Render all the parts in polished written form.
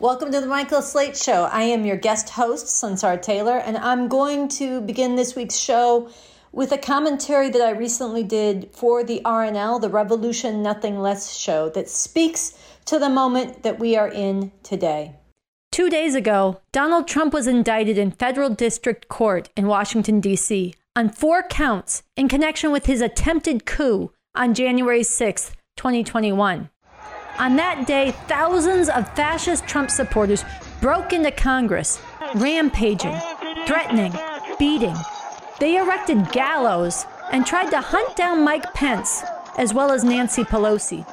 Welcome to the Michael Slate Show. I am your guest host, Sunsara Taylor, and I'm going to begin this week's show with a commentary that I recently did for the RNL, the Revolution Nothing Less show, that speaks to the moment that we are in today. 2 days ago, Donald Trump was indicted in federal district court in Washington, D.C. on 4 counts in connection with his attempted coup on January 6, 2021. On that day, thousands of fascist Trump supporters broke into Congress, rampaging, threatening, beating. They erected gallows and tried to hunt down Mike Pence, as well as Nancy Pelosi.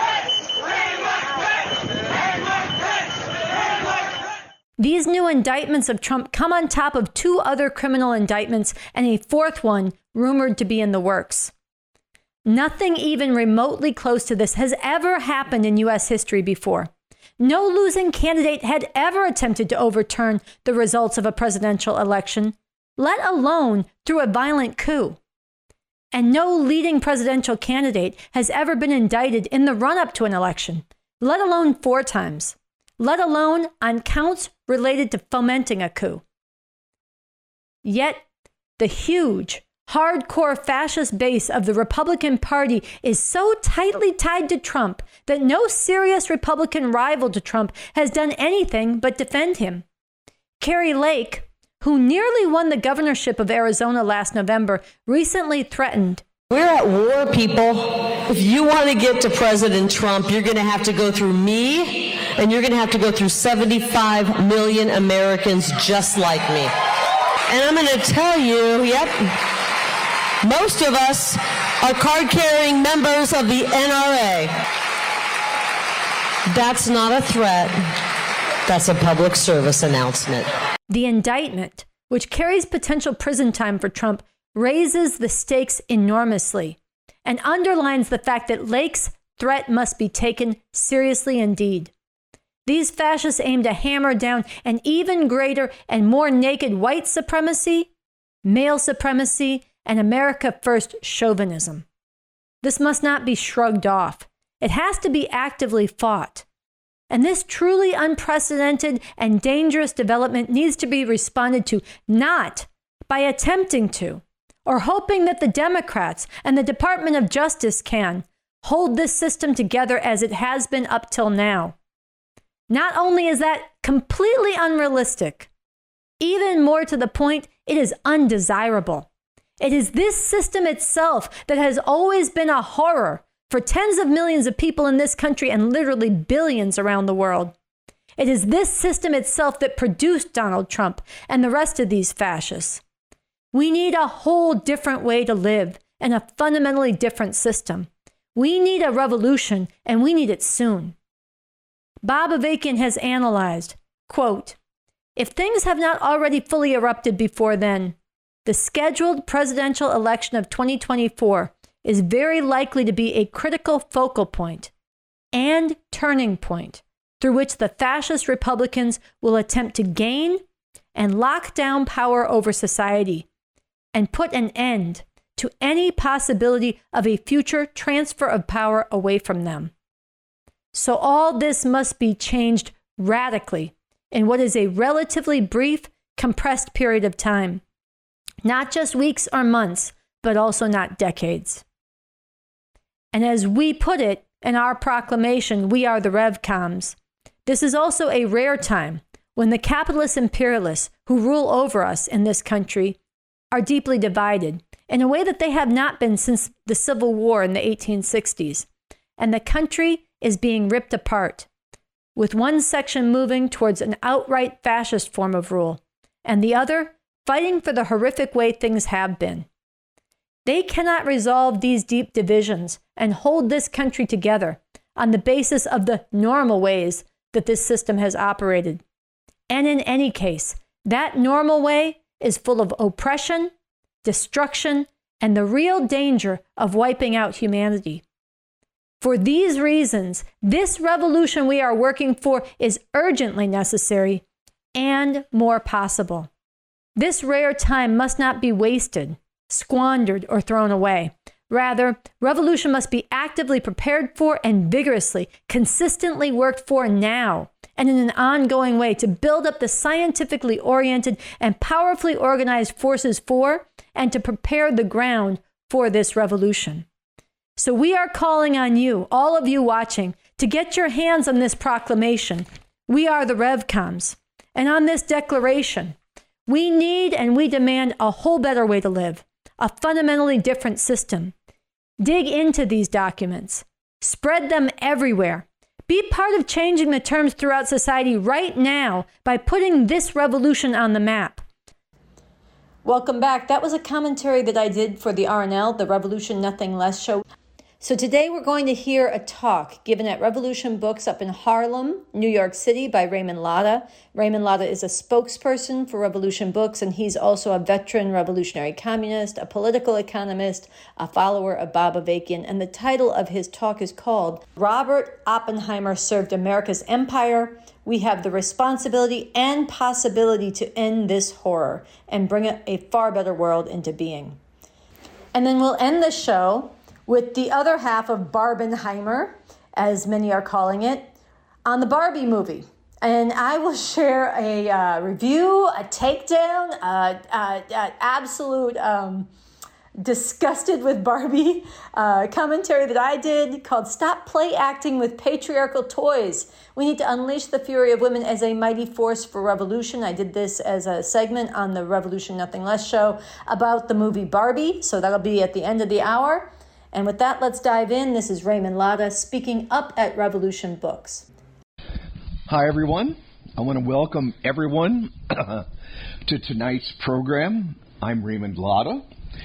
These new indictments of Trump come on top of 2 other criminal indictments and a 4th one rumored to be in the works. Nothing even remotely close to this has ever happened in U.S. history before. No losing candidate had ever attempted to overturn the results of a presidential election, let alone through a violent coup. And no leading presidential candidate has ever been indicted in the run-up to an election, let alone 4 times, let alone on counts related to fomenting a coup. Yet, the huge, hardcore fascist base of the Republican Party is so tightly tied to Trump that no serious Republican rival to Trump has done anything but defend him. Kari Lake, who nearly won the governorship of Arizona last November, recently threatened, "We're at war, people. If you want to get to President Trump, you're going to have to go through me, and you're going to have to go through 75 million Americans just like me." And I'm going to tell you, most of us are card-carrying members of the NRA. That's not a threat. That's a public service announcement. The indictment, which carries potential prison time for Trump, raises the stakes enormously and underlines the fact that Lake's threat must be taken seriously indeed. These fascists aim to hammer down an even greater and more naked white supremacy, male supremacy, and America First chauvinism. This must not be shrugged off. It has to be actively fought. And this truly unprecedented and dangerous development needs to be responded to not by attempting to, or hoping that the Democrats and the Department of Justice can hold this system together as it has been up till now. Not only is that completely unrealistic, even more to the point, it is undesirable. It is this system itself that has always been a horror for tens of millions of people in this country and literally billions around the world. It is this system itself that produced Donald Trump and the rest of these fascists. We need a whole different way to live and a fundamentally different system. We need a revolution, and we need it soon. Bob Avakian has analyzed, quote, "If things have not already fully erupted before then, the scheduled presidential election of 2024 is very likely to be a critical focal point and turning point through which the fascist Republicans will attempt to gain and lock down power over society and put an end to any possibility of a future transfer of power away from them. So all this must be changed radically in what is a relatively brief, compressed period of time. Not just weeks or months, but also not decades." And as we put it in our proclamation, "We are the RevComs," this is also a rare time when the capitalist imperialists who rule over us in this country are deeply divided in a way that they have not been since the Civil War in the 1860s. And the country is being ripped apart, with one section moving towards an outright fascist form of rule, and the other fighting for the horrific way things have been. They cannot resolve these deep divisions and hold this country together on the basis of the normal ways that this system has operated. And in any case, that normal way is full of oppression, destruction, and the real danger of wiping out humanity. For these reasons, this revolution we are working for is urgently necessary and more possible. This rare time must not be wasted, squandered, or thrown away. Rather, revolution must be actively prepared for and vigorously, consistently worked for now, and in an ongoing way to build up the scientifically oriented and powerfully organized forces for and to prepare the ground for this revolution. So we are calling on you, all of you watching, to get your hands on this proclamation. We are the RevComs. And on this declaration, we need and we demand a whole better way to live, a fundamentally different system. Dig into these documents. Spread them everywhere. Be part of changing the terms throughout society right now by putting this revolution on the map. Welcome back. That was a commentary that I did for the RNL, the Revolution Nothing Less show. So today we're going to hear a talk given at Revolution Books up in Harlem, New York City by Raymond Latta. Raymond Latta is a spokesperson for Revolution Books, and he's also a veteran revolutionary communist, a political economist, a follower of Bob Avakian. And the title of his talk is called Robert Oppenheimer Served America's Empire. We have the responsibility and possibility to end this horror and bring a far better world into being. And then we'll end the show with the other half of Barbenheimer, as many are calling it, on the Barbie movie. And I will share a review, a takedown, absolute disgusted with Barbie commentary that I did called Stop Play Acting with Patriarchal Toys. We need to unleash the fury of women as a mighty force for revolution. I did this as a segment on the Revolution Nothing Less show about the movie Barbie. So that'll be at the end of the hour. And with that, let's dive in. This is Raymond Latta speaking up at Revolution Books. Hi, everyone. I want to welcome everyone to tonight's program. I'm Raymond Latta,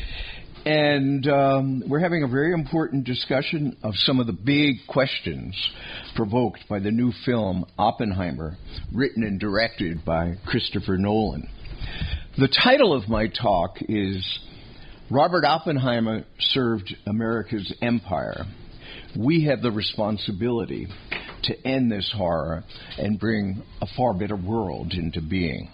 and we're having a very important discussion of some of the big questions provoked by the new film Oppenheimer, written and directed by Christopher Nolan. The title of my talk is Robert Oppenheimer Served America's Empire. We have the responsibility to end this horror and bring a far better world into being.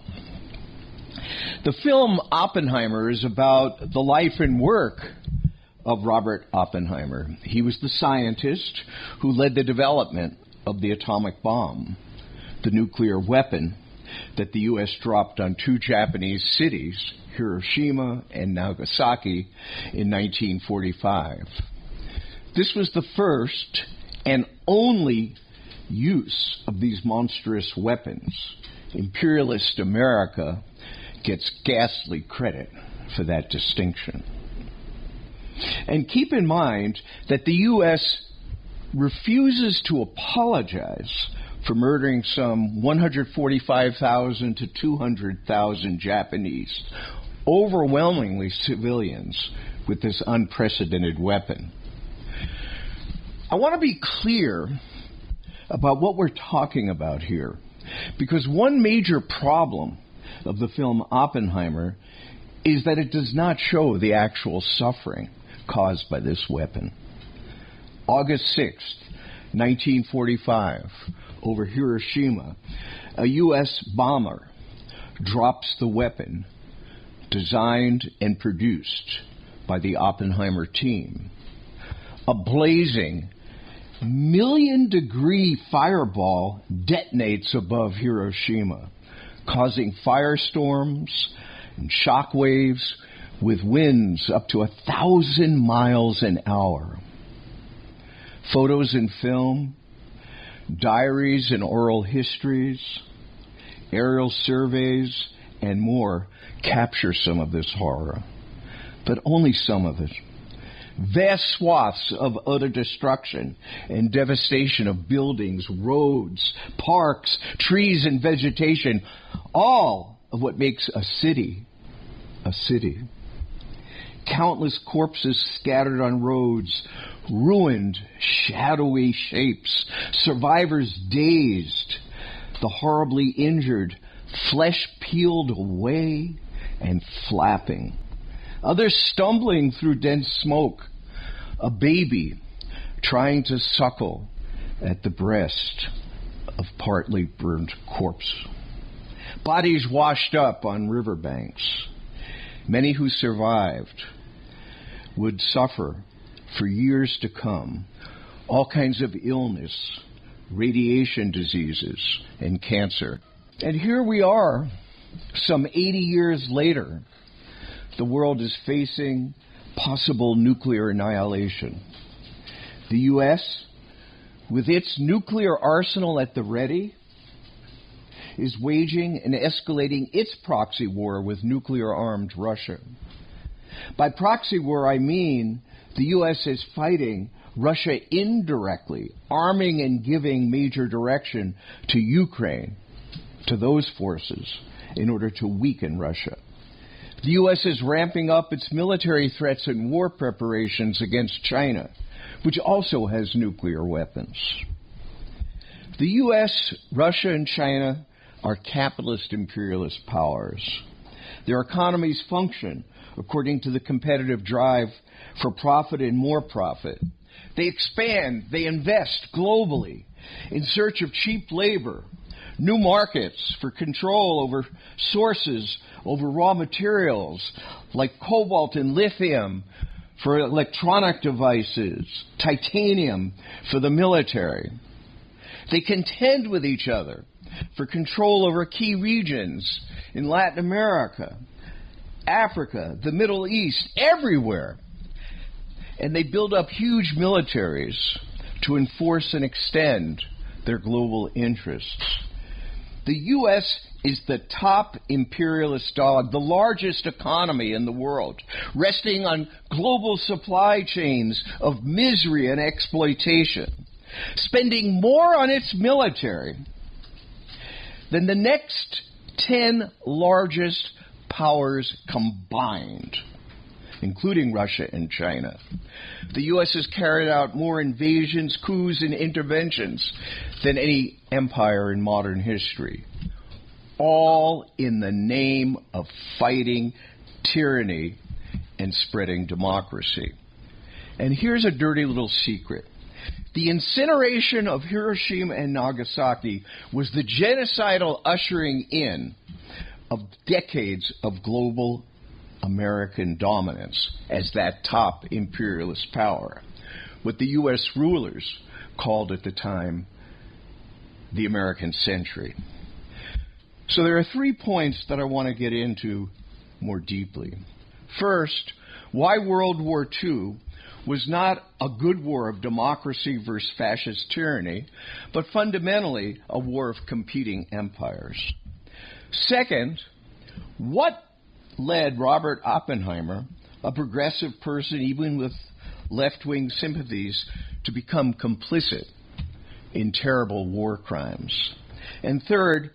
The film Oppenheimer is about the life and work of Robert Oppenheimer. He was the scientist who led the development of the atomic bomb, the nuclear weapon that the U.S. dropped on two Japanese cities, Hiroshima and Nagasaki, in 1945. This was the first and only use of these monstrous weapons. Imperialist America gets ghastly credit for that distinction. And keep in mind that the U.S. refuses to apologize for murdering some 145,000 to 200,000 Japanese, overwhelmingly civilians, with this unprecedented weapon. I want to be clear about what we're talking about here, because one major problem of the film Oppenheimer is that it does not show the actual suffering caused by this weapon. August 6th, 1945, over Hiroshima, a U.S. bomber drops the weapon designed and produced by the Oppenheimer team. A blazing million-degree fireball detonates above Hiroshima, causing firestorms and shock waves with winds up to 1,000 miles an hour. Photos and film, diaries and oral histories, aerial surveys, and more capture some of this horror, but only some of it. Vast swaths of utter destruction and devastation of buildings, roads, parks, trees, and vegetation, all of what makes a city a city. Countless corpses scattered on roads, ruined, shadowy shapes, survivors dazed, the horribly injured, flesh peeled away and flapping, others stumbling through dense smoke, a baby trying to suckle at the breast of partly burned corpse. Bodies washed up on riverbanks. Many who survived would suffer for years to come all kinds of illness, radiation diseases, and cancer. And here we are, some 80 years later, the world is facing possible nuclear annihilation. The U.S., with its nuclear arsenal at the ready, is waging and escalating its proxy war with nuclear-armed Russia. By proxy war, I mean the U.S. is fighting Russia indirectly, arming and giving major direction to Ukraine, to those forces, in order to weaken Russia. The U.S. is ramping up its military threats and war preparations against China, which also has nuclear weapons. The U.S., Russia, and China are capitalist imperialist powers. Their economies function according to the competitive drive for profit and more profit. They expand, they invest globally in search of cheap labor, new markets for control over sources, over raw materials like cobalt and lithium for electronic devices, titanium for the military. They contend with each other for control over key regions in Latin America, Africa, the Middle East, everywhere. And they build up huge militaries to enforce and extend their global interests. The U.S. is the top imperialist dog, the largest economy in the world, resting on global supply chains of misery and exploitation, spending more on its military than the next 10 largest powers combined, including Russia and China. The U.S. has carried out more invasions, coups, and interventions than any empire in modern history, all in the name of fighting tyranny and spreading democracy. And here's a dirty little secret. The incineration of Hiroshima and Nagasaki was the genocidal ushering in of decades of global American dominance as that top imperialist power, what the U.S. rulers called at the time the American century. So there are 3 points that I want to get into more deeply. First, why World War II was not a good war of democracy versus fascist tyranny, but fundamentally a war of competing empires. Second, what led Robert Oppenheimer, a progressive person even with left-wing sympathies, to become complicit in terrible war crimes? And third,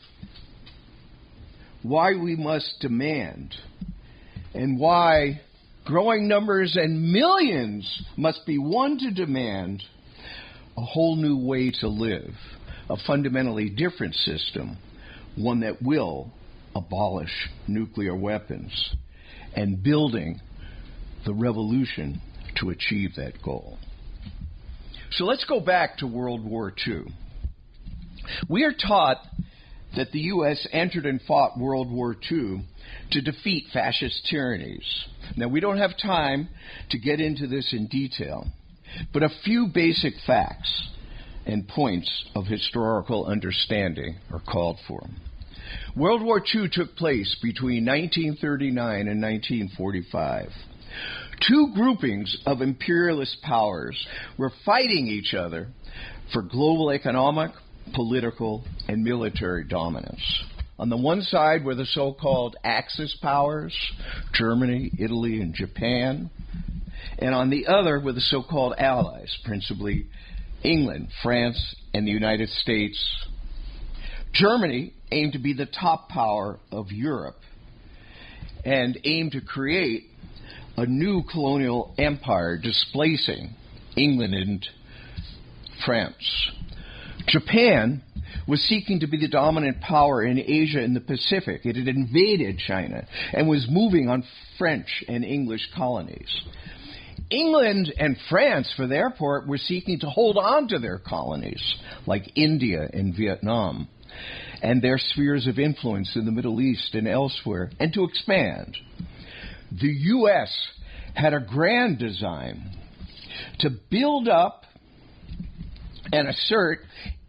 why we must demand, and why growing numbers and millions must be won to demand a whole new way to live, a fundamentally different system, one that will abolish nuclear weapons, and building the revolution to achieve that goal. So let's go back to World War II. We are taught that the U.S. entered and fought World War II to defeat fascist tyrannies. Now, we don't have time to get into this in detail, but a few basic facts and points of historical understanding are called for. World War II took place between 1939 and 1945. Two groupings of imperialist powers were fighting each other for global economic, political, and military dominance. On the one side were the so-called Axis powers, Germany, Italy, and Japan. And on the other were the so-called Allies, principally England, France, and the United States. Germany aimed to be the top power of Europe and aimed to create a new colonial empire displacing England and France. Japan was seeking to be the dominant power in Asia and the Pacific. It had invaded China and was moving on French and English colonies. England and France, for their part, were seeking to hold on to their colonies, like India and Vietnam, and their spheres of influence in the Middle East and elsewhere, and to expand. The U.S. had a grand design to build up and assert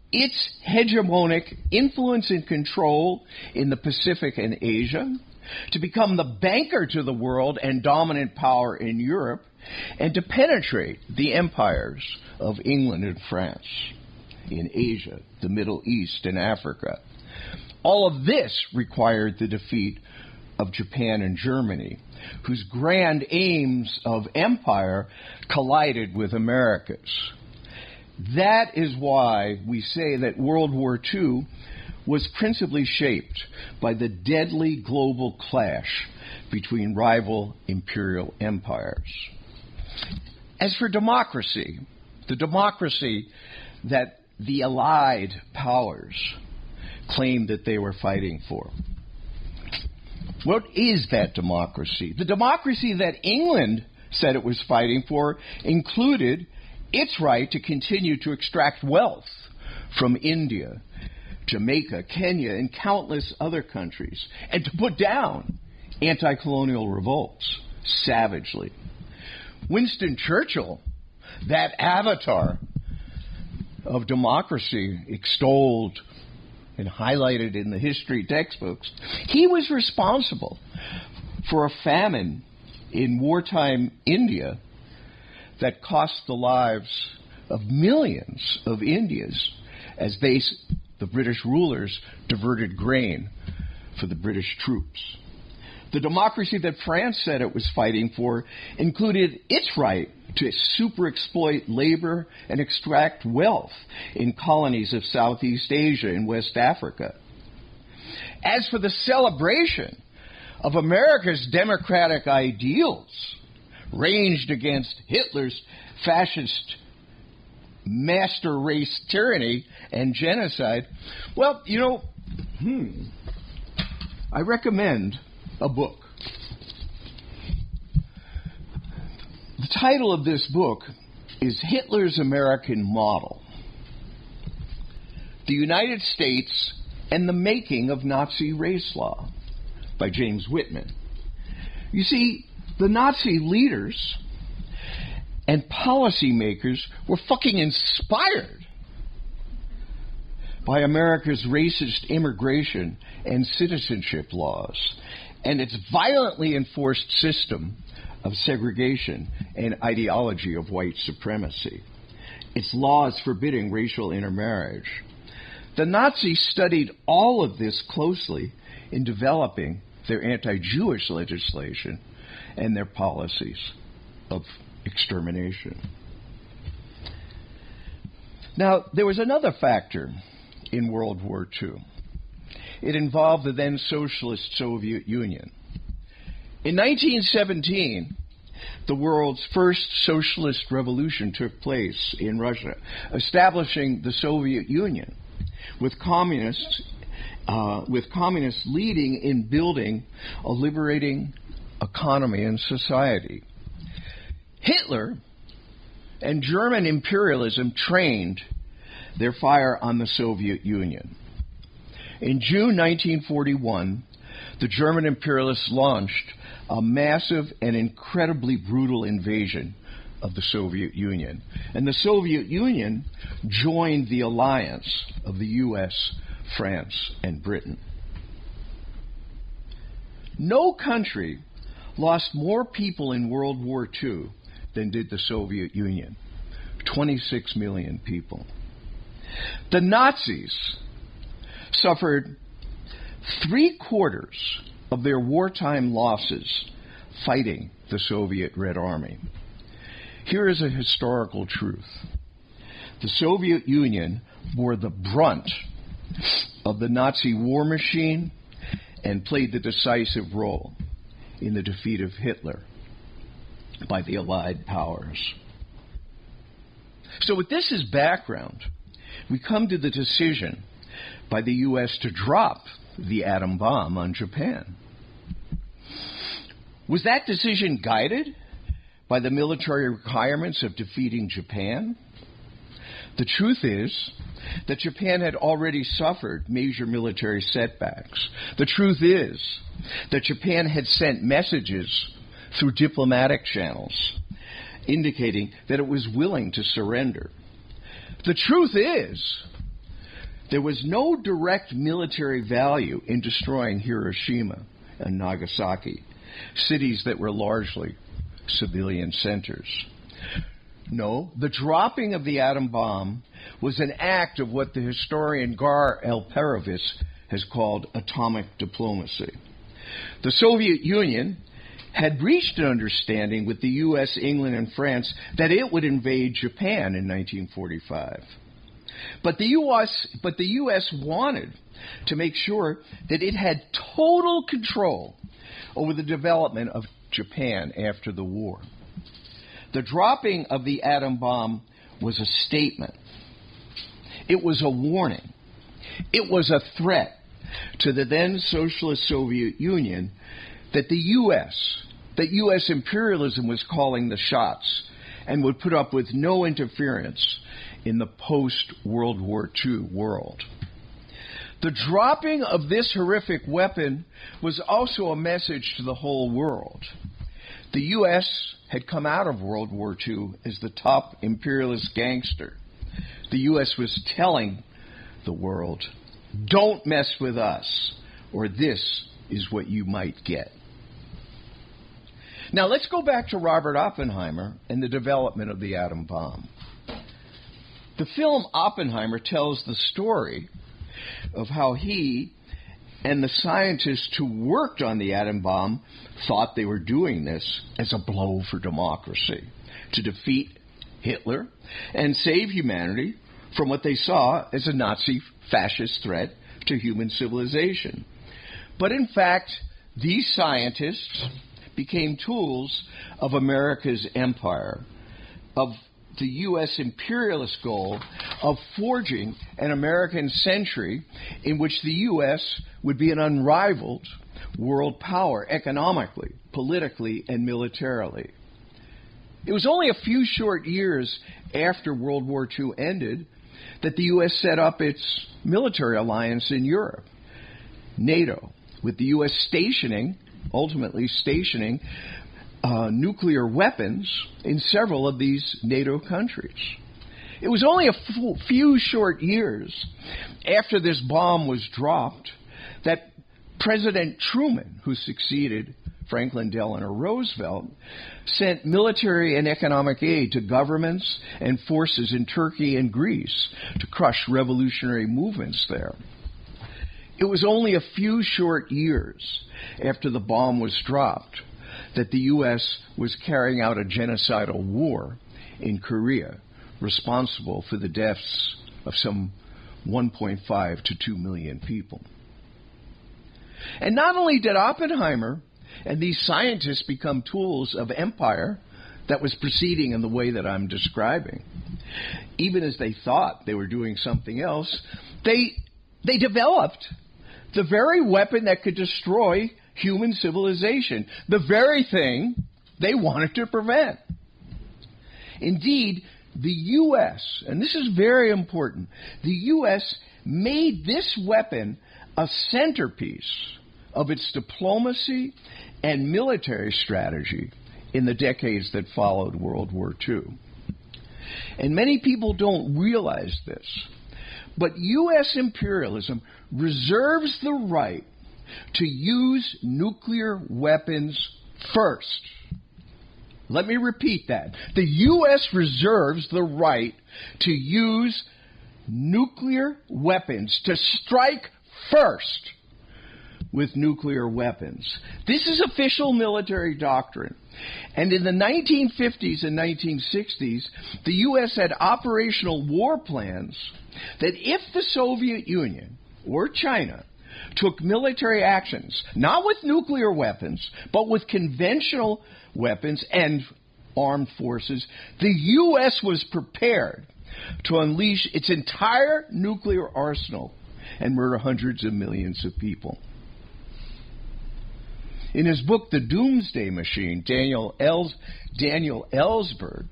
its hegemonic influence and control in the Pacific and Asia, to become the banker to the world and dominant power in Europe, and to penetrate the empires of England and France in Asia, the Middle East, and Africa. All of this required the defeat of Japan and Germany, whose grand aims of empire collided with America's. That is why we say that World War II was principally shaped by the deadly global clash between rival imperial empires. As for democracy, the democracy that the Allied powers claimed that they were fighting for, what is that democracy? The democracy that England said it was fighting for included its right to continue to extract wealth from India, Jamaica, Kenya, and countless other countries, and to put down anti-colonial revolts savagely. Winston Churchill, that avatar of democracy extolled and highlighted in the history textbooks, he was responsible for a famine in wartime India that cost the lives of millions of Indians as the British rulers, diverted grain for the British troops. The democracy that France said it was fighting for included its right to super-exploit labor and extract wealth in colonies of Southeast Asia and West Africa. As for the celebration of America's democratic ideals, ranged against Hitler's fascist master race tyranny and genocide, well, I recommend a book. The title of this book is Hitler's American Model: The United States and the Making of Nazi Race Law by James Whitman. You see, the Nazi leaders and policymakers were fucking inspired by America's racist immigration and citizenship laws and its violently enforced system of segregation and ideology of white supremacy, its laws forbidding racial intermarriage. The Nazis studied all of this closely in developing their anti-Jewish legislation and their policies of extermination. Now, there was another factor in World War II. It involved the then socialist Soviet Union. In 1917, the world's first socialist revolution took place in Russia, establishing the Soviet Union, with communists leading in building a liberating economy and society. Hitler and German imperialism trained their fire on the Soviet Union. In June 1941, the German imperialists launched a massive and incredibly brutal invasion of the Soviet Union. And the Soviet Union joined the alliance of the U.S., France, and Britain. No country lost more people in World War II than did the Soviet Union. 26 million people. The Nazis suffered 3/4 of their wartime losses fighting the Soviet Red Army. Here is a historical truth. The Soviet Union bore the brunt of the Nazi war machine and played the decisive role in the defeat of Hitler by the Allied powers. So with this as background, we come to the decision by the U.S. to drop the atom bomb on Japan. Was that decision guided by the military requirements of defeating Japan? The truth is that Japan had already suffered major military setbacks. The truth is that Japan had sent messages through diplomatic channels indicating that it was willing to surrender. The truth is There was no direct military value in destroying Hiroshima and Nagasaki, cities that were largely civilian centers. No, the dropping of the atom bomb was an act of what the historian Gar Alperovitz has called atomic diplomacy. The Soviet Union had reached an understanding with the U.S., England, and France that it would invade Japan in 1945. But the U.S. wanted to make sure that it had total control over the development of Japan after the war. The dropping of the atom bomb was a statement. It was a warning. It was a threat to the then socialist Soviet Union that U.S. imperialism was calling the shots and would put up with no interference in the post-World War II world. The dropping of this horrific weapon was also a message to the whole world. The U.S. had come out of World War II as the top imperialist gangster. The U.S. was telling the world, don't mess with us, or this is what you might get. Now let's go back to Robert Oppenheimer and the development of the atom bomb. The film Oppenheimer tells the story of how he and the scientists who worked on the atom bomb thought they were doing this as a blow for democracy, to defeat Hitler and save humanity from what they saw as a Nazi fascist threat to human civilization. But in fact, these scientists became tools of America's empire, of the U.S. imperialist goal of forging an American century in which the U.S. would be an unrivaled world power economically, politically, and militarily. It was only a few short years after World War II ended that the U.S. set up its military alliance in Europe, NATO, with the U.S. ultimately stationing nuclear weapons in several of these NATO countries. It was only a few short years after this bomb was dropped that President Truman, who succeeded Franklin Delano Roosevelt, sent military and economic aid to governments and forces in Turkey and Greece to crush revolutionary movements there. It was only a few short years after the bomb was dropped that the U.S. was carrying out a genocidal war in Korea, responsible for the deaths of some 1.5 to 2 million people. And not only did Oppenheimer and these scientists become tools of empire that was proceeding in the way that I'm describing, even as they thought they were doing something else, they developed the very weapon that could destroy human civilization, the very thing they wanted to prevent. Indeed, the U.S., and this is very important, the U.S. made this weapon a centerpiece of its diplomacy and military strategy in the decades that followed World War II. And many people don't realize this, but U.S. imperialism reserves the right to use nuclear weapons first. Let me repeat that. The U.S. reserves the right to use nuclear weapons, to strike first with nuclear weapons. This is official military doctrine. And in the 1950s and 1960s, the U.S. had operational war plans that if the Soviet Union or China took military actions, not with nuclear weapons, but with conventional weapons and armed forces, the U.S. was prepared to unleash its entire nuclear arsenal and murder hundreds of millions of people. In his book, The Doomsday Machine, Daniel Ellsberg,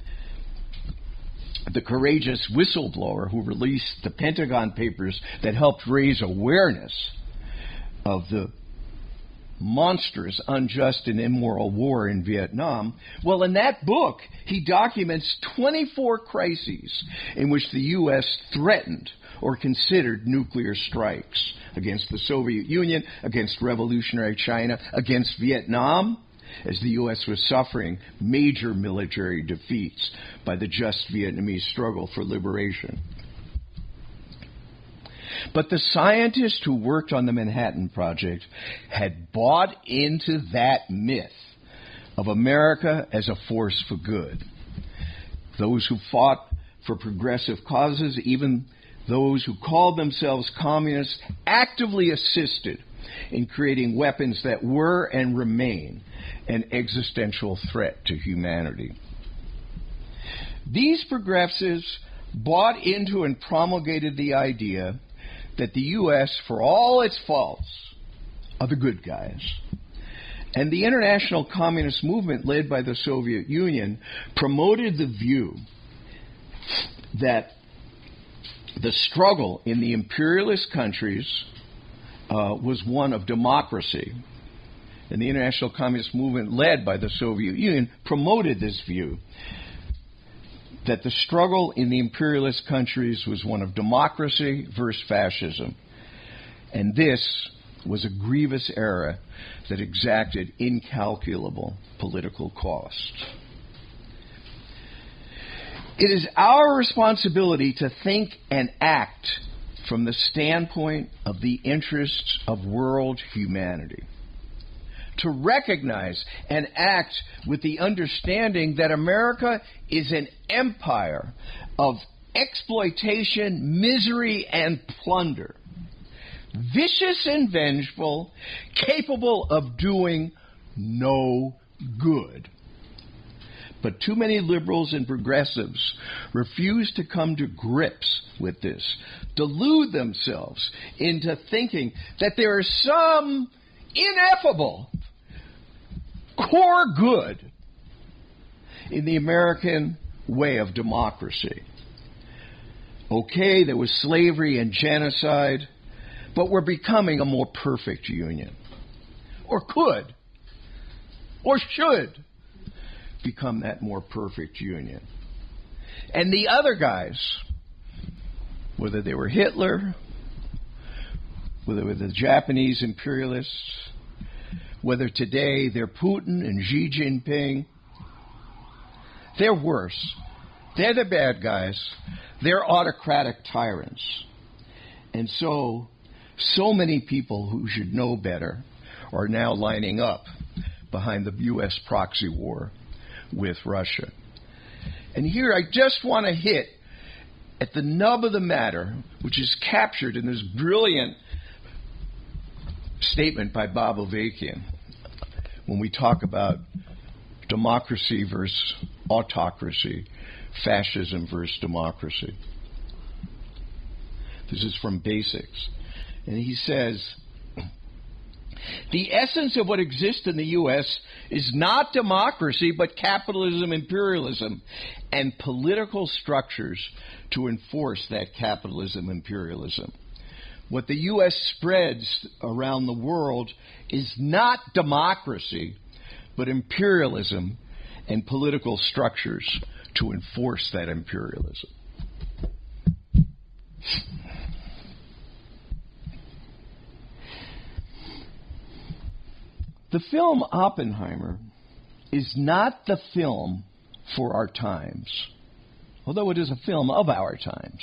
the courageous whistleblower who released the Pentagon Papers that helped raise awareness of the monstrous, unjust, and immoral war in Vietnam, well, in that book, he documents 24 crises in which the U.S. threatened or considered nuclear strikes against the Soviet Union, against revolutionary China, against Vietnam, as the U.S. was suffering major military defeats by the just Vietnamese struggle for liberation. But the scientists who worked on the Manhattan Project had bought into that myth of America as a force for good. Those who fought for progressive causes, even those who called themselves communists, actively assisted in creating weapons that were and remain an existential threat to humanity. These progressives bought into and promulgated the idea that the U.S., for all its faults, are the good guys. And the international communist movement led by the Soviet Union promoted the view that the struggle in the imperialist countries was one of democracy. And the international communist movement led by the Soviet Union promoted this view that the struggle in the imperialist countries was one of democracy versus fascism. And this was a grievous error that exacted incalculable political costs. It is our responsibility to think and act from the standpoint of the interests of world humanity, to recognize and act with the understanding that America is an empire of exploitation, misery, and plunder, vicious and vengeful, capable of doing no good. But too many liberals and progressives refuse to come to grips with this, delude themselves into thinking that there is some ineffable core good in the American way of democracy. Okay, there was slavery and genocide, but we're becoming a more perfect union. Or could, or should become that more perfect union. And the other guys, whether they were Hitler, whether they were the Japanese imperialists, whether today they're Putin and Xi Jinping, they're worse. They're the bad guys. They're autocratic tyrants. And so many people who should know better are now lining up behind the U.S. proxy war with Russia. And here I just want to hit at the nub of the matter, which is captured in this brilliant statement by Bob Avakian when we talk about democracy versus autocracy, fascism versus democracy. This is from Basics. And he says, the essence of what exists in the U.S. is not democracy, but capitalism, imperialism, and political structures to enforce that capitalism, imperialism. What the U.S. spreads around the world is not democracy, but imperialism and political structures to enforce that imperialism. The film Oppenheimer is not the film for our times, although it is a film of our times.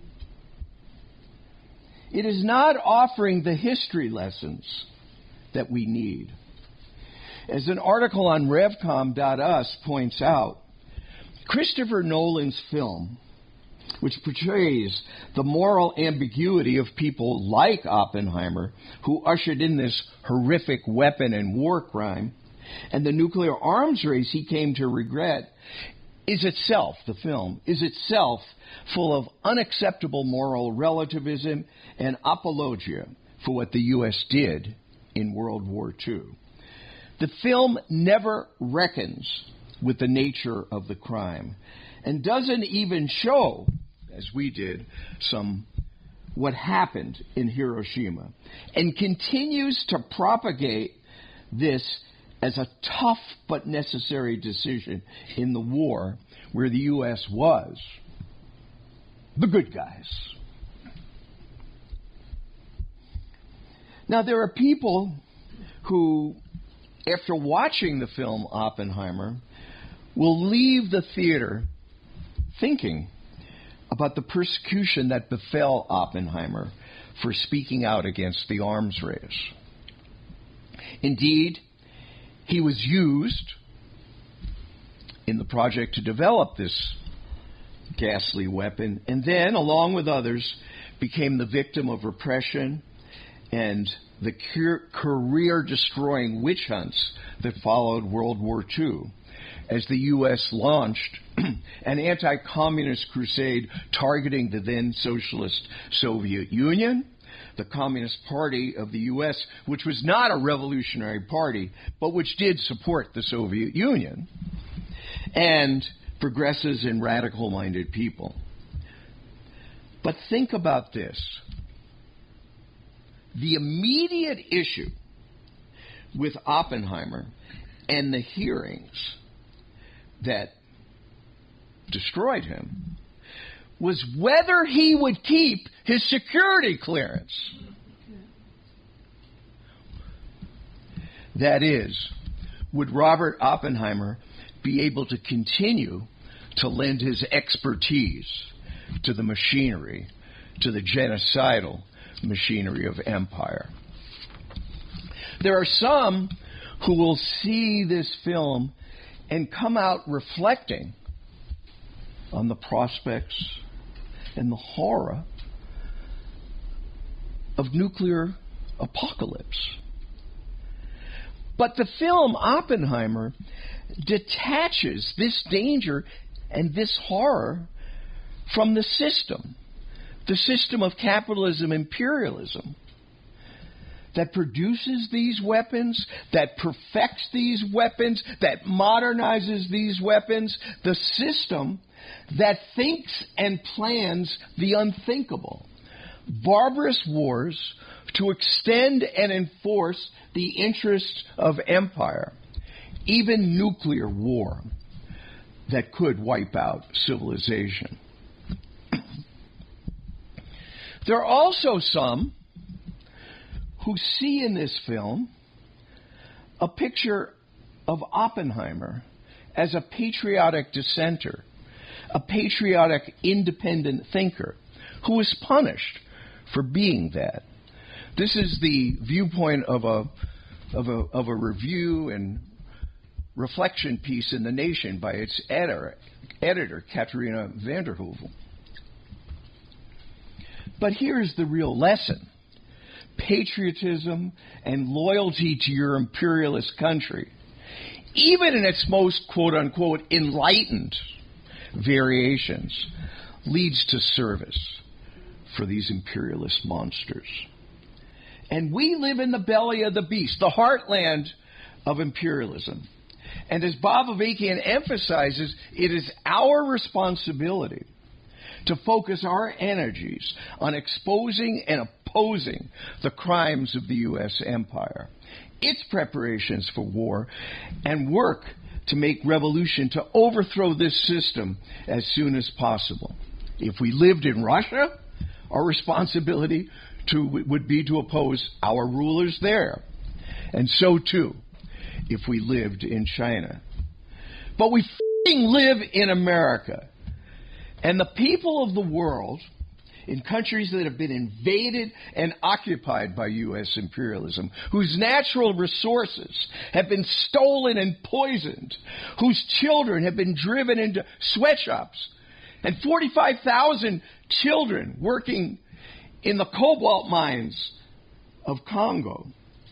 It is not offering the history lessons that we need. As an article on Revcom.us points out, Christopher Nolan's film, which portrays the moral ambiguity of people like Oppenheimer, who ushered in this horrific weapon and war crime, and the nuclear arms race he came to regret, is itself, the film, is itself full of unacceptable moral relativism and apologia for what the U.S. did in World War II. The film never reckons with the nature of the crime and doesn't even show, as we did, what happened in Hiroshima, and continues to propagate this as a tough but necessary decision in the war where the U.S. was the good guys. Now, there are people who, after watching the film Oppenheimer, will leave the theater thinking about the persecution that befell Oppenheimer for speaking out against the arms race. Indeed, he was used in the project to develop this ghastly weapon, and then, along with others, became the victim of repression and the career-destroying witch hunts that followed World War II, as the U.S. launched an anti-communist crusade targeting the then socialist Soviet Union, the Communist Party of the U.S., which was not a revolutionary party, but which did support the Soviet Union, and progressives and radical-minded people. But think about this. The immediate issue with Oppenheimer and the hearings that destroyed him was whether he would keep his security clearance. That is, would Robert Oppenheimer be able to continue to lend his expertise to the machinery, to the genocidal machinery of empire? There are some who will see this film and come out reflecting on the prospects and the horror of nuclear apocalypse. But the film Oppenheimer detaches this danger and this horror from the system of capitalism, imperialism, that produces these weapons, that perfects these weapons, that modernizes these weapons, the system that thinks and plans the unthinkable. Barbarous wars to extend and enforce the interests of empire, even nuclear war that could wipe out civilization. There are also some who see in this film a picture of Oppenheimer as a patriotic dissenter, a patriotic independent thinker who was punished for being that. This is the viewpoint of a review and reflection piece in The Nation by its editor Katerina van der Heuvel. But here's the real lesson. Patriotism and loyalty to your imperialist country, even in its most quote-unquote enlightened variations, leads to service for these imperialist monsters. And we live in the belly of the beast, the heartland of imperialism. And as Bob Avakian emphasizes, it is our responsibility to focus our energies on exposing and opposing the crimes of the U.S. empire, its preparations for war, and work to make revolution to overthrow this system as soon as possible. If we lived in Russia, our responsibility would be to oppose our rulers there. And so, too, if we lived in China. But we live in America. And the people of the world, in countries that have been invaded and occupied by U.S. imperialism, whose natural resources have been stolen and poisoned, whose children have been driven into sweatshops, and 45,000 children working in the cobalt mines of Congo.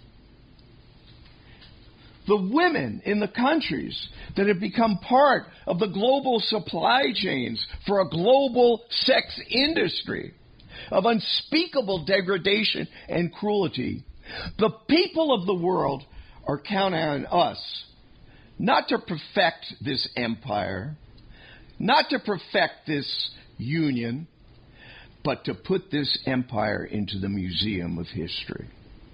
The women in the countries that have become part of the global supply chains for a global sex industry of unspeakable degradation and cruelty. The people of the world are counting on us not to perfect this empire, not to perfect this union, but to put this empire into the museum of history.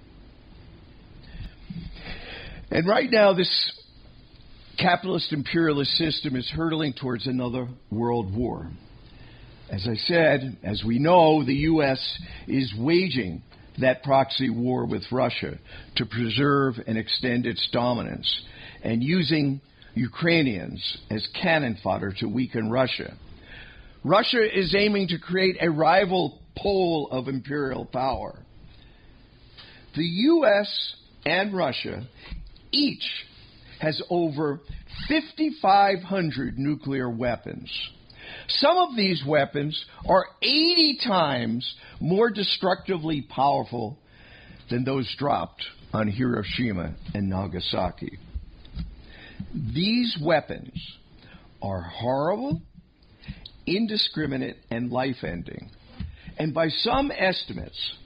And right now, this capitalist imperialist system is hurtling towards another world war. As I said, as we know, the U.S. is waging that proxy war with Russia to preserve and extend its dominance, and using Ukrainians as cannon fodder to weaken Russia. Russia is aiming to create a rival pole of imperial power. The U.S. and Russia each has over 5,500 nuclear weapons. Some of these weapons are 80 times more destructively powerful than those dropped on Hiroshima and Nagasaki. These weapons are horrible, indiscriminate, and life-ending. And by some estimates,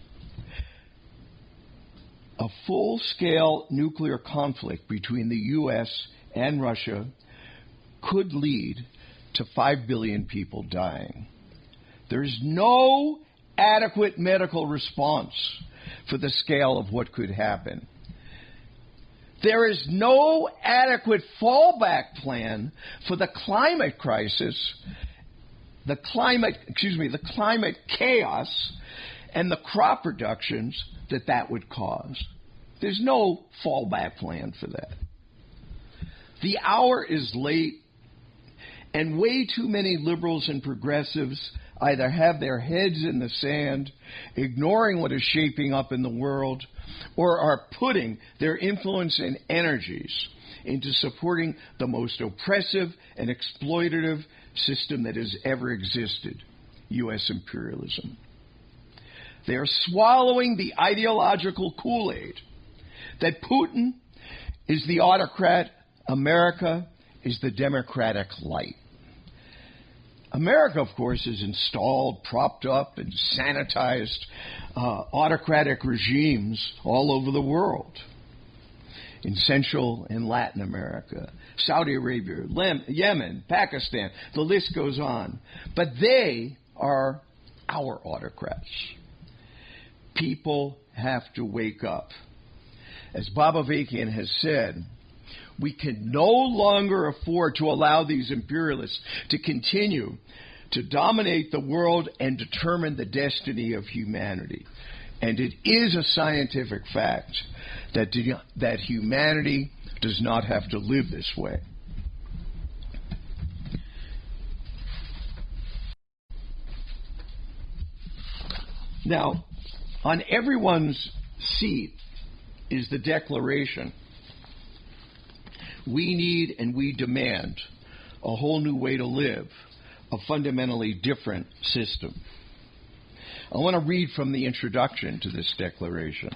a full-scale nuclear conflict between the U.S. and Russia could lead to 5 billion people dying. There's no adequate medical response for the scale of what could happen. There is no adequate fallback plan for the climate crisis, the climate chaos, and the crop reductions that would cause. There's no fallback plan for that. The hour is late, and way too many liberals and progressives either have their heads in the sand, ignoring what is shaping up in the world, or are putting their influence and energies into supporting the most oppressive and exploitative system that has ever existed, U.S. imperialism. They are swallowing the ideological Kool-Aid that Putin is the autocrat, America is the democratic light. America, of course, has installed, propped up, and sanitized autocratic regimes all over the world. In Central and Latin America, Saudi Arabia, Yemen, Pakistan, the list goes on. But they are our autocrats. People have to wake up. As Bob Avakian has said, we can no longer afford to allow these imperialists to continue to dominate the world and determine the destiny of humanity. And it is a scientific fact that humanity does not have to live this way. Now, on everyone's seat is the Declaration. We need and we demand a whole new way to live, a fundamentally different system. I want to read from the introduction to this declaration.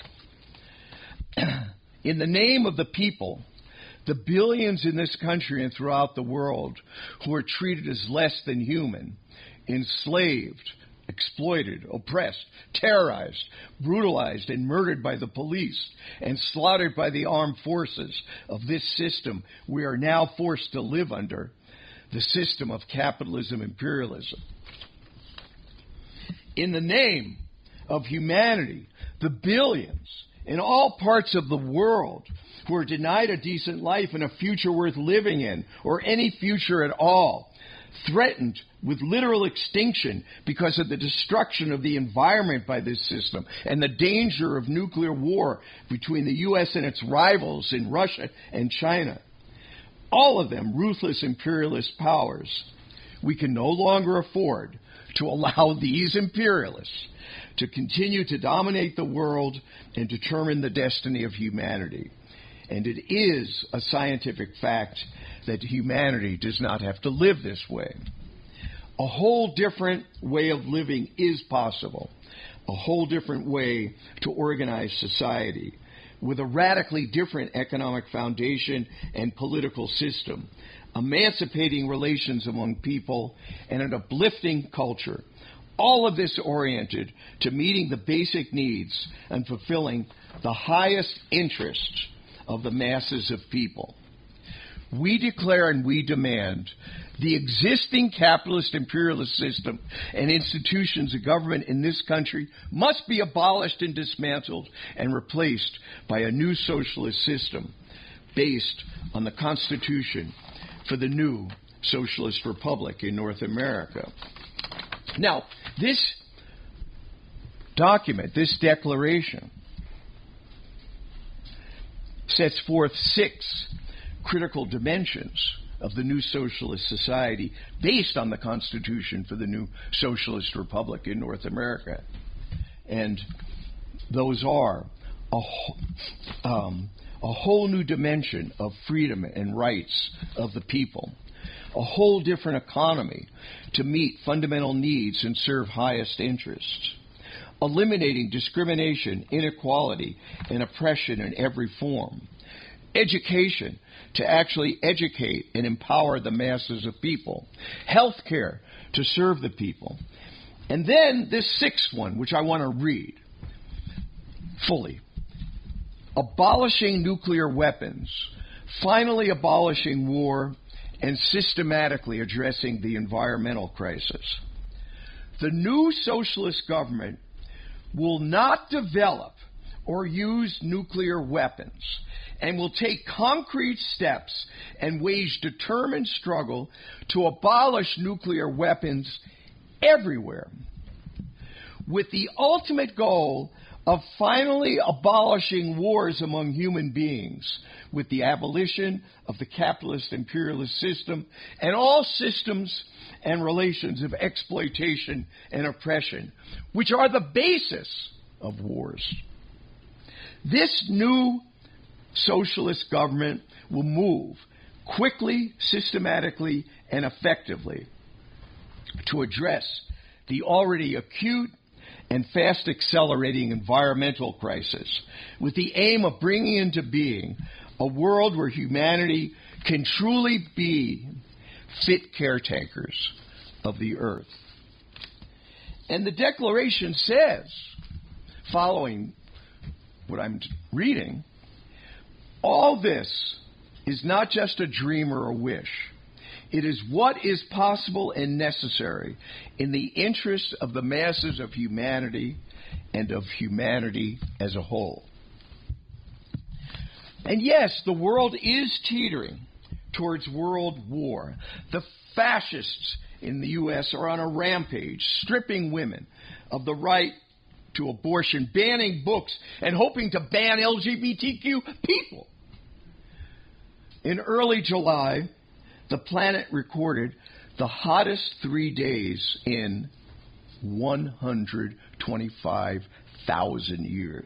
In the name of the people, the billions in this country and throughout the world who are treated as less than human, enslaved, exploited, oppressed, terrorized, brutalized, and murdered by the police, and slaughtered by the armed forces of this system we are now forced to live under, the system of capitalism imperialism. In the name of humanity, the billions in all parts of the world who are denied a decent life and a future worth living in, or any future at all, threatened with literal extinction because of the destruction of the environment by this system and the danger of nuclear war between the U.S. and its rivals in Russia and China. All of them ruthless imperialist powers. We can no longer afford to allow these imperialists to continue to dominate the world and determine the destiny of humanity. And it is a scientific fact that humanity does not have to live this way. A whole different way of living is possible. A whole different way to organize society with a radically different economic foundation and political system, emancipating relations among people, and an uplifting culture. All of this oriented to meeting the basic needs and fulfilling the highest interests of the masses of people. We declare and we demand the existing capitalist imperialist system and institutions of government in this country must be abolished and dismantled and replaced by a new socialist system based on the Constitution for the new socialist republic in North America. Now, this document, this declaration, sets forth 6 critical dimensions of the new socialist society based on the Constitution for the new socialist republic in North America. And those are a whole new dimension of freedom and rights of the people, a whole different economy to meet fundamental needs and serve highest interests, eliminating discrimination, inequality, and oppression in every form, education to actually educate and empower the masses of people, health care to serve the people, and then this 6th one, which I want to read fully. Abolishing nuclear weapons, finally abolishing war, and systematically addressing the environmental crisis. The new socialist government will not develop or use nuclear weapons and will take concrete steps and wage determined struggle to abolish nuclear weapons everywhere, with the ultimate goal of finally abolishing wars among human beings, with the abolition of the capitalist imperialist system and all systems and relations of exploitation and oppression, which are the basis of wars. This new socialist government will move quickly, systematically, and effectively to address the already acute and fast accelerating environmental crisis, with the aim of bringing into being a world where humanity can truly be fit caretakers of the earth. And the Declaration says, following what I'm reading, all this is not just a dream or a wish. It is what is possible and necessary in the interest of the masses of humanity and of humanity as a whole. And yes, the world is teetering towards world war. The fascists in the U.S. are on a rampage, stripping women of the right to abortion, banning books, and hoping to ban LGBTQ people. In early July, the planet recorded the hottest 3 days in 125,000 years.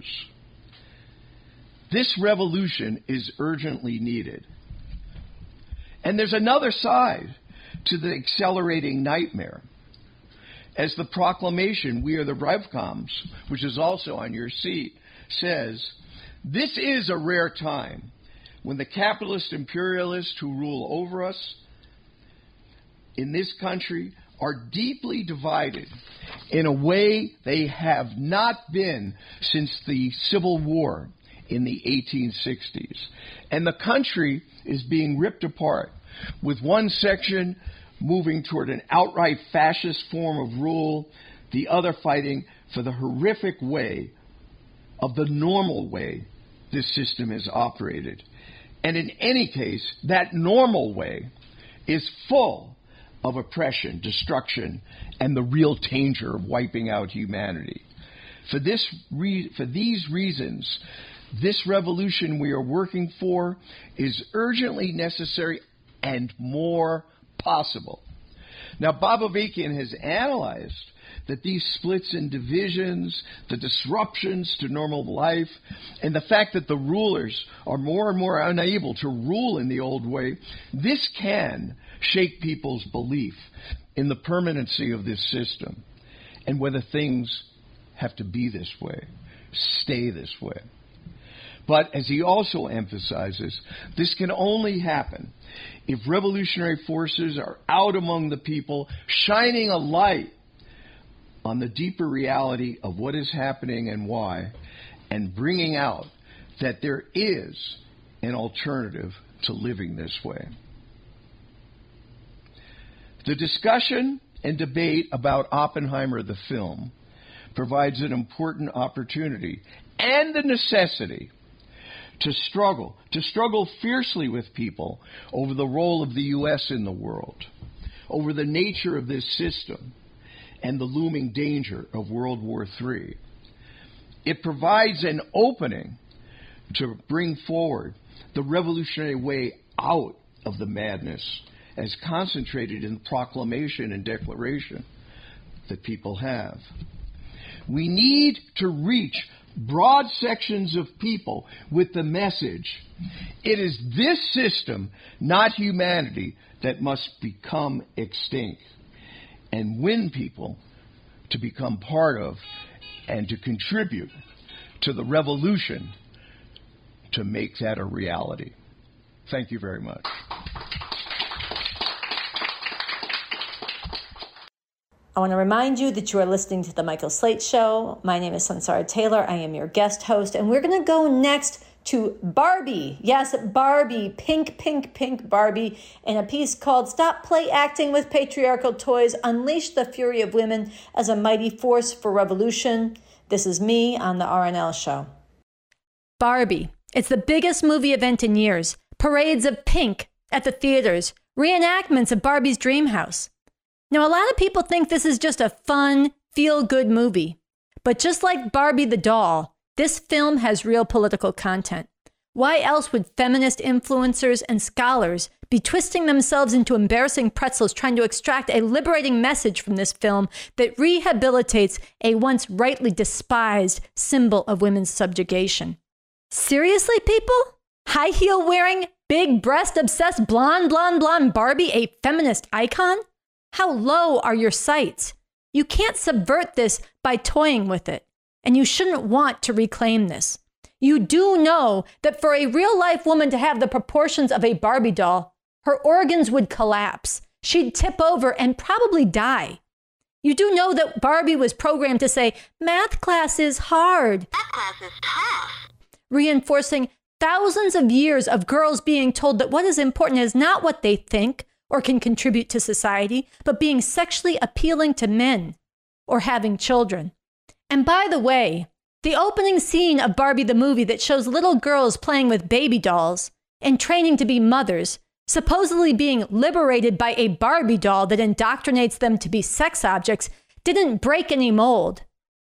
This revolution is urgently needed. And there's another side to the accelerating nightmare. As the proclamation, We Are the Revcoms, which is also on your seat, says, this is a rare time when the capitalist imperialists who rule over us in this country are deeply divided in a way they have not been since the Civil War in the 1860s. And the country is being ripped apart, with one section moving toward an outright fascist form of rule, the other fighting for the horrific way of the normal way this system is operated. And in any case, that normal way is full of oppression, destruction, and the real danger of wiping out humanity. For these reasons, this revolution we are working for is urgently necessary and more possible. Now, Bob Avakian has analyzed that these splits and divisions, the disruptions to normal life, and the fact that the rulers are more and more unable to rule in the old way, this can shake people's belief in the permanency of this system and whether things have to be this way, stay this way. But as he also emphasizes, this can only happen if revolutionary forces are out among the people, shining a light on the deeper reality of what is happening and why, and bringing out that there is an alternative to living this way. The discussion and debate about Oppenheimer, the film, provides an important opportunity and the necessity to struggle fiercely with people over the role of the U.S. in the world, over the nature of this system, and the looming danger of World War III. It provides an opening to bring forward the revolutionary way out of the madness as concentrated in the proclamation and declaration that people have. We need to reach broad sections of people with the message, it is this system, not humanity, that must become extinct, and win people to become part of and to contribute to the revolution to make that a reality. Thank you very much. I want to remind you that you are listening to The Michael Slate Show. My name is Sansara Taylor. I am your guest host, and we're going to go next to Barbie. Yes, Barbie, pink, pink, pink Barbie, in a piece called Stop Play Acting with Patriarchal Toys, Unleash the Fury of Women as a Mighty Force for Revolution. This is me on the RNL Show. Barbie. It's the biggest movie event in years. Parades of pink at the theaters. Reenactments of Barbie's dream house. Now, a lot of people think this is just a fun, feel-good movie. But just like Barbie the doll, this film has real political content. Why else would feminist influencers and scholars be twisting themselves into embarrassing pretzels trying to extract a liberating message from this film that rehabilitates a once rightly despised symbol of women's subjugation? Seriously, people? High heel wearing, big breast obsessed blonde Barbie a feminist icon? How low are your sights? You can't subvert this by toying with it, and you shouldn't want to reclaim this. You do know that for a real-life woman to have the proportions of a Barbie doll, her organs would collapse. She'd tip over and probably die. You do know that Barbie was programmed to say, math class is hard. Math class is tough. Reinforcing thousands of years of girls being told that what is important is not what they think or can contribute to society, but being sexually appealing to men or having children. And by the way, the opening scene of Barbie the movie that shows little girls playing with baby dolls and training to be mothers, supposedly being liberated by a Barbie doll that indoctrinates them to be sex objects, didn't break any mold.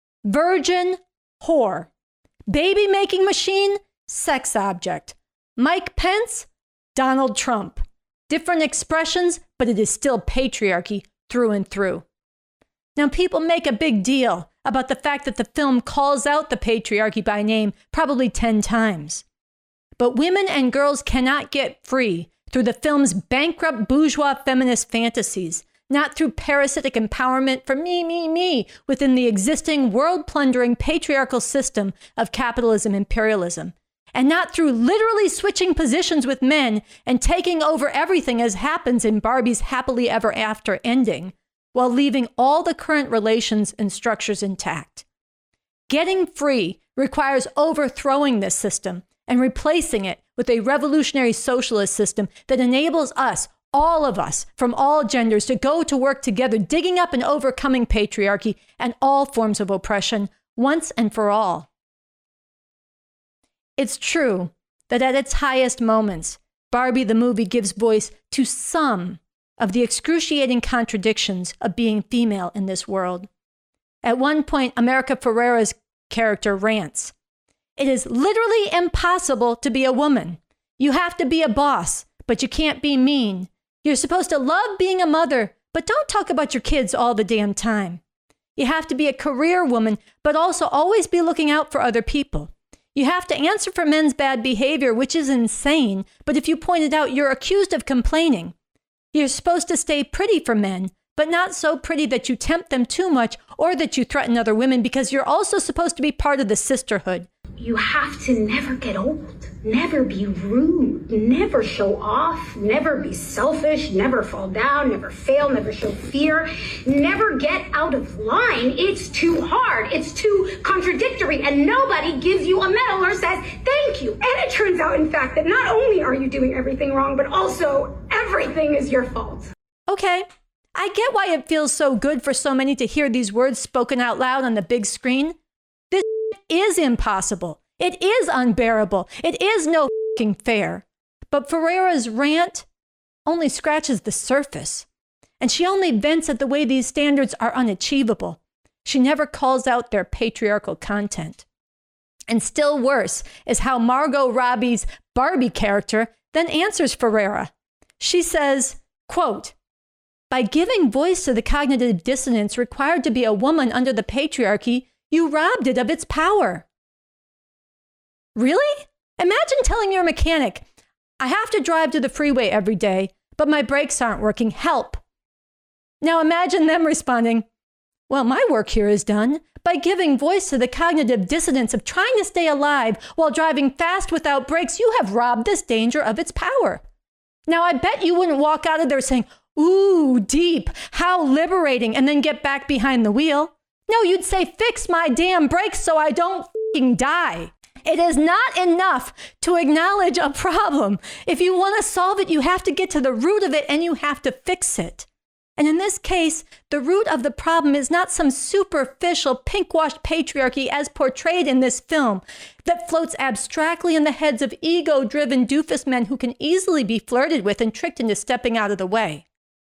Virgin, whore. Baby making machine, sex object. Mike Pence, Donald Trump. Different expressions, but it is still patriarchy through and through. Now, people make a big deal about the fact that the film calls out the patriarchy by name probably 10 times. But women and girls cannot get free through the film's bankrupt bourgeois feminist fantasies, not through parasitic empowerment for me, within the existing world-plundering patriarchal system of capitalism imperialism. And not through literally switching positions with men and taking over everything as happens in Barbie's happily ever after ending, while leaving all the current relations and structures intact. Getting free requires overthrowing this system and replacing it with a revolutionary socialist system that enables us, all of us, from all genders, to go to work together, digging up and overcoming patriarchy and all forms of oppression once and for all. It's true that at its highest moments, Barbie the movie gives voice to some of the excruciating contradictions of being female in this world. At one point, America Ferrera's character rants, "It is literally impossible to be a woman. You have to be a boss, but you can't be mean. You're supposed to love being a mother, but don't talk about your kids all the damn time. You have to be a career woman, but also always be looking out for other people. You have to answer for men's bad behavior, which is insane, but if you point it out, you're accused of complaining. You're supposed to stay pretty for men, but not so pretty that you tempt them too much or that you threaten other women, because you're also supposed to be part of the sisterhood. You have to never get old, never be rude, never show off, never be selfish, never fall down, never fail, never show fear, never get out of line. It's too hard, it's too contradictory, and nobody gives you a medal or says thank you. And it turns out, in fact, that not only are you doing everything wrong, but also everything is your fault." Okay, I get why it feels so good for so many to hear these words spoken out loud on the big screen. This is impossible. It is unbearable. It is no fucking fair. But Ferrera's rant only scratches the surface. And she only vents at the way these standards are unachievable. She never calls out their patriarchal content. And still worse is how Margot Robbie's Barbie character then answers Ferreira. She says, quote, "By giving voice to the cognitive dissonance required to be a woman under the patriarchy, you robbed it of its power." Really? Imagine telling your mechanic, "I have to drive to the freeway every day, but my brakes aren't working. Help." Now imagine them responding, "Well, my work here is done. By giving voice to the cognitive dissonance of trying to stay alive while driving fast without brakes, you have robbed this danger of its power." Now, I bet you wouldn't walk out of there saying, "Ooh, deep, how liberating," and then get back behind the wheel. No, you'd say, "Fix my damn brakes so I don't f***ing die." It is not enough to acknowledge a problem. If you want to solve it, you have to get to the root of it and you have to fix it. And in this case, the root of the problem is not some superficial pink-washed patriarchy as portrayed in this film that floats abstractly in the heads of ego-driven doofus men who can easily be flirted with and tricked into stepping out of the way.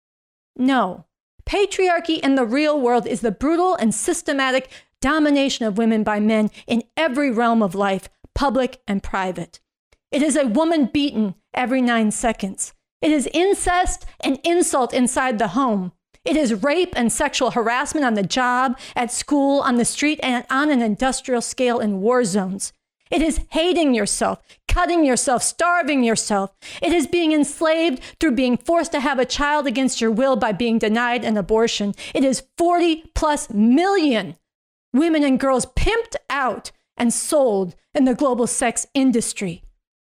No, patriarchy in the real world is the brutal and systematic domination of women by men in every realm of life, public and private. It is a woman beaten every 9 seconds. It is incest and insult inside the home. It is rape and sexual harassment on the job, at school, on the street, and on an industrial scale in war zones. It is hating yourself, cutting yourself, starving yourself. It is being enslaved through being forced to have a child against your will by being denied an abortion. It is 40+ million women and girls pimped out and sold in the global sex industry.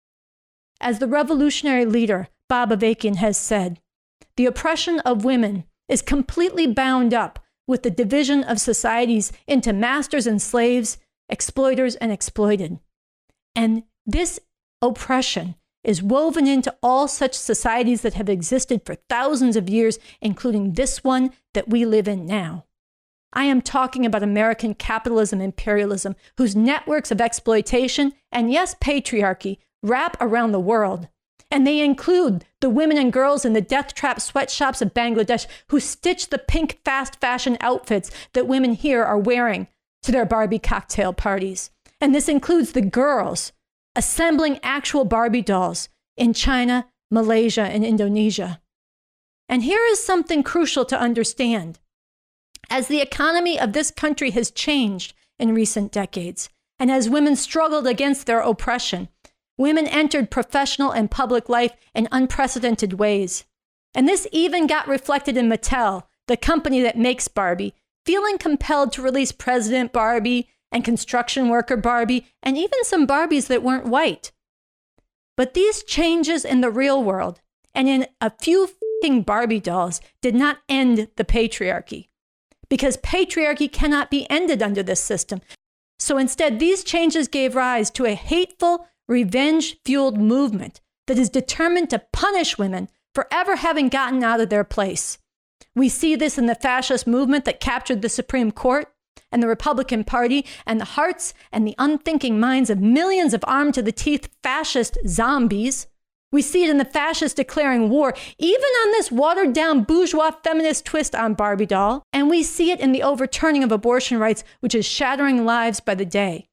As the revolutionary leader, Bob Avakian, has said, the oppression of women is completely bound up with the division of societies into masters and slaves, exploiters and exploited. And this oppression is woven into all such societies that have existed for thousands of years, including this one that we live in now. I am talking about American capitalism imperialism, whose networks of exploitation and, yes, patriarchy wrap around the world. And they include the women and girls in the death trap sweatshops of Bangladesh who stitch the pink fast fashion outfits that women here are wearing to their Barbie cocktail parties. And this includes the girls assembling actual Barbie dolls in China, Malaysia, and Indonesia. And here is something crucial to understand. As the economy of this country has changed in recent decades, and as women struggled against their oppression, women entered professional and public life in unprecedented ways. And this even got reflected in Mattel, the company that makes Barbie, feeling compelled to release President Barbie and construction worker Barbie, and even some Barbies that weren't white. But these changes in the real world and in a few f***ing Barbie dolls did not end the patriarchy, because patriarchy cannot be ended under this system. So instead, these changes gave rise to a hateful, revenge-fueled movement that is determined to punish women for ever having gotten out of their place. We see this in the fascist movement that captured the Supreme Court and the Republican Party and the hearts and the unthinking minds of millions of armed-to-the-teeth fascist zombies. We see it in the fascists declaring war, even on this watered-down bourgeois feminist twist on Barbie doll. And we see it in the overturning of abortion rights, which is shattering lives by the day.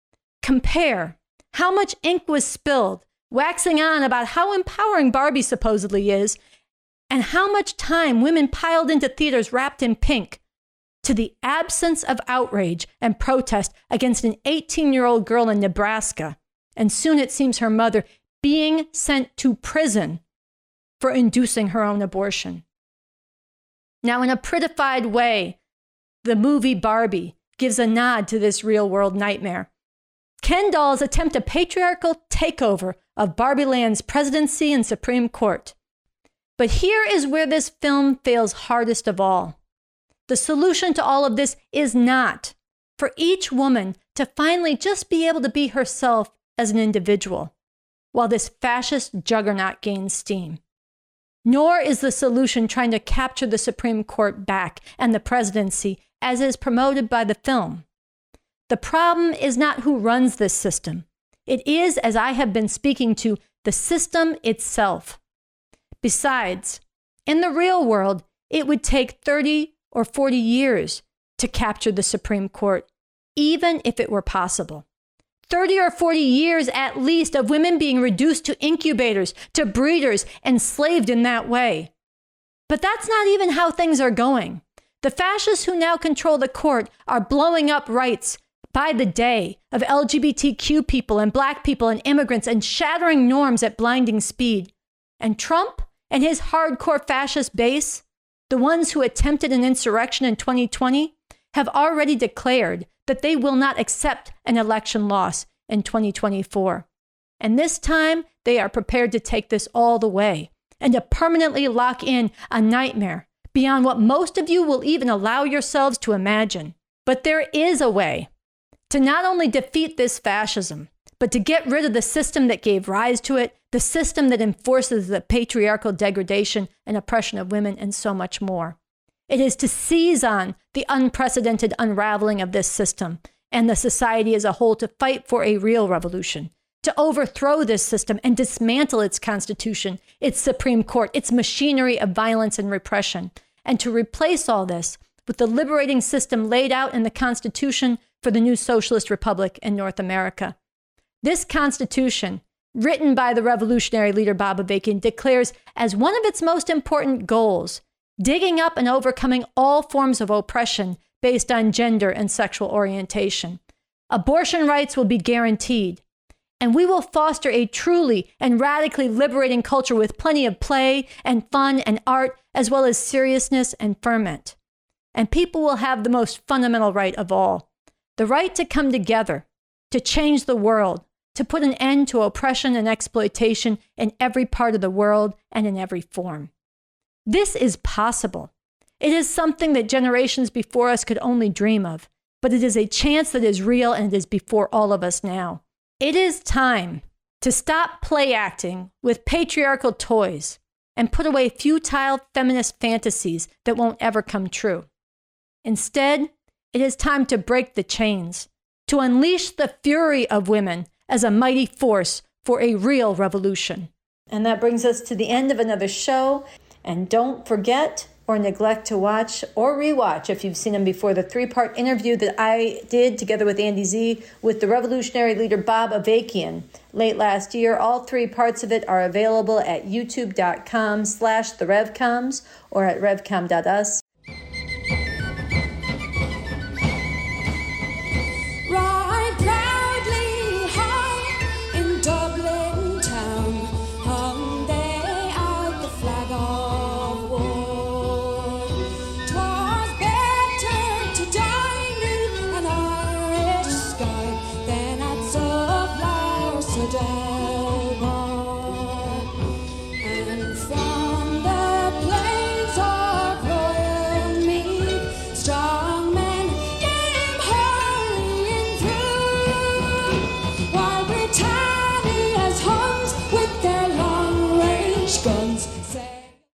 Compare how much ink was spilled, waxing on about how empowering Barbie supposedly is, and how much time women piled into theaters wrapped in pink, to the absence of outrage and protest against an 18-year-old girl in Nebraska, and soon it seems her mother, being sent to prison for inducing her own abortion. Now, in a prettified way, the movie Barbie gives a nod to this real-world nightmare. Ken dolls attempt a patriarchal takeover of Barbie Land's presidency and Supreme Court. But here is where this film fails hardest of all. The solution to all of this is not for each woman to finally just be able to be herself as an individual, while this fascist juggernaut gains steam. Nor is the solution trying to capture the Supreme Court back and the presidency, as is promoted by the film. The problem is not who runs this system. It is, as I have been speaking to, the system itself. Besides, in the real world, it would take 30 or 40 years to capture the Supreme Court, even if it were possible. 30 or 40 years at least of women being reduced to incubators, to breeders, enslaved in that way. But that's not even how things are going. The fascists who now control the court are blowing up rights by the day of LGBTQ people and Black people and immigrants and shattering norms at blinding speed. And Trump and his hardcore fascist base, the ones who attempted an insurrection in 2020, have already declared that they will not accept an election loss in 2024. And this time, they are prepared to take this all the way and to permanently lock in a nightmare beyond what most of you will even allow yourselves to imagine. But there is a way to not only defeat this fascism, but to get rid of the system that gave rise to it, the system that enforces the patriarchal degradation and oppression of women, and so much more. It is to seize on the unprecedented unraveling of this system and the society as a whole to fight for a real revolution, to overthrow this system and dismantle its constitution, its Supreme Court, its machinery of violence and repression, and to replace all this with the liberating system laid out in the Constitution for the new socialist republic in North America. This Constitution, written by the revolutionary leader Bob Avakian, declares as one of its most important goals digging up and overcoming all forms of oppression based on gender and sexual orientation. Abortion rights will be guaranteed, and we will foster a truly and radically liberating culture with plenty of play and fun and art, as well as seriousness and ferment. And people will have the most fundamental right of all, the right to come together, to change the world, to put an end to oppression and exploitation in every part of the world and in every form. This is possible. It is something that generations before us could only dream of, but it is a chance that is real and it is before all of us now. It is time to stop play acting with patriarchal toys and put away futile feminist fantasies that won't ever come true. Instead, it is time to break the chains, to unleash the fury of women as a mighty force for a real revolution. And that brings us to the end of another show. And don't forget or neglect to watch or rewatch, if you've seen them before, the 3-part interview that I did together with Andy Z with the revolutionary leader Bob Avakian late last year. All 3 parts of it are available at youtube.com/therevcoms or at revcom.us. Today